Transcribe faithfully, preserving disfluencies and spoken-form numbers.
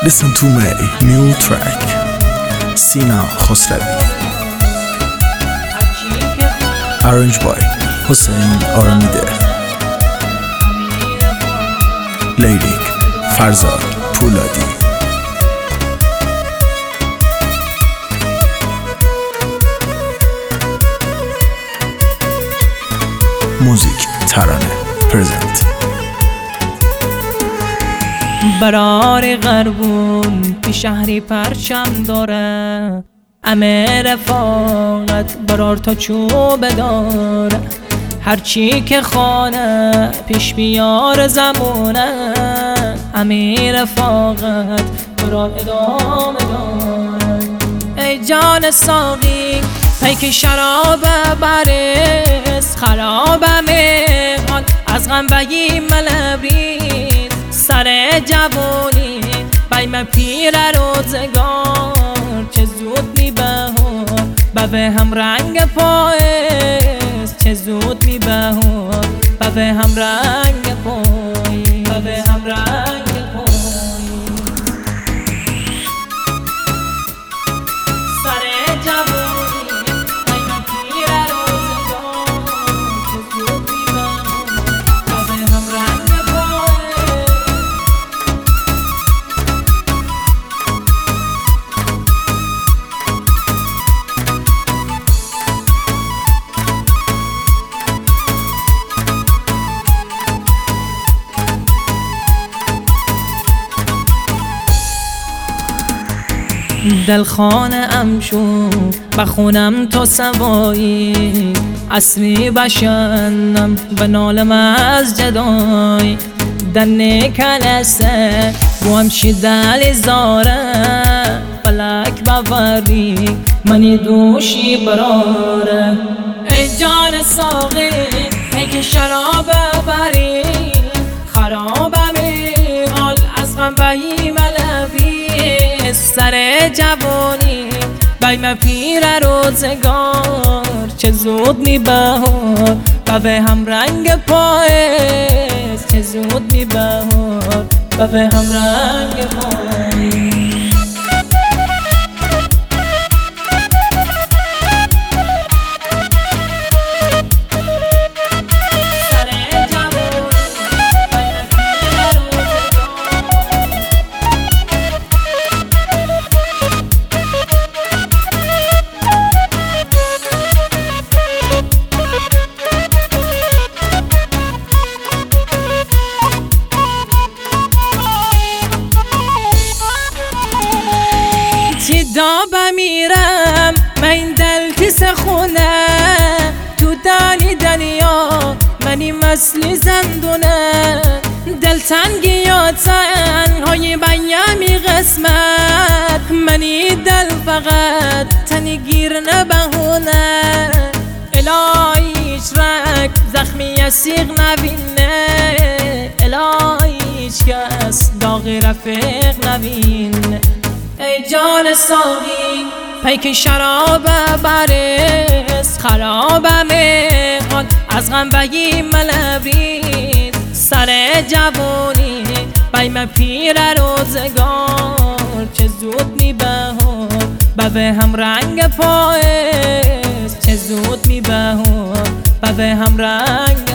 Listen to me, new track. Sina Khosravi. Arranged by Hossein Aramide. Lyric Farzad Pouladi. Music Tarane present. برار غربون پی شهری پرچم داره، همه رفاقت برار تا چوب داره. هرچی که خانه پیش بیار زمونه، همه رفاقت برار ادامه داره. ای جان ساقی پیک شراب برس، خرابم حال از غم بگی ملبریز. سر جوانی بیم پیر روزگار، چه زود می بهار به هم رنگ پایست. چه زود می بهار به هم رنگ پای، به هم رنگ پای. سر جوانی بیم پیر روزگار، چه زود می بهار به هم رنگ پای. دل خانه ام شو بخونم تو سوایی، اسمی بشنم به نالم از جدای. دنه کلسه بو همشی دلی زاره، فلک بوری منی دوشی براره. ای جان ساقی ای که شراب بری، خرابم حال از غم بهی ملوی. سر جوانی بیم پیر روزگار، چه زود می بهار به هم رنگ پایست. چه زود می بهار به هم رنگ پای. دا بمیرم من دل تیس خونه، تو دانی دنیا منی مثل زندونه. دل تنگی یا تنهایی بیمی قسمت، منی دل فقط تنی گیر نبهونه. الهیچ رک زخمی سیغ نبینه، الهیچ کس داغی رفیق نبینه. ای جان ساقی پیک شراب برس، خرابم حال از غم بگی ملبریز. سر جوانی بیم پیر روزگار، چه زود می بهار به هم رنگ پایست. چه زود می بهار به هم رنگ